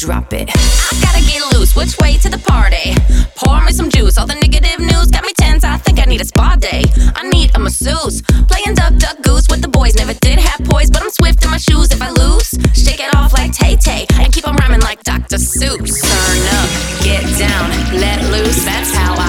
drop it. I gotta get loose, which way to the party? Pour me some juice, all the negative news got me tense, I think I need a spa day. I need a masseuse, playing duck, duck, goose with the boys. Never did have poise, but I'm swift in my shoes. If I lose, shake it off like Tay-Tay and keep on rhyming like Dr. Seuss. Turn up, get down, let loose, that's how I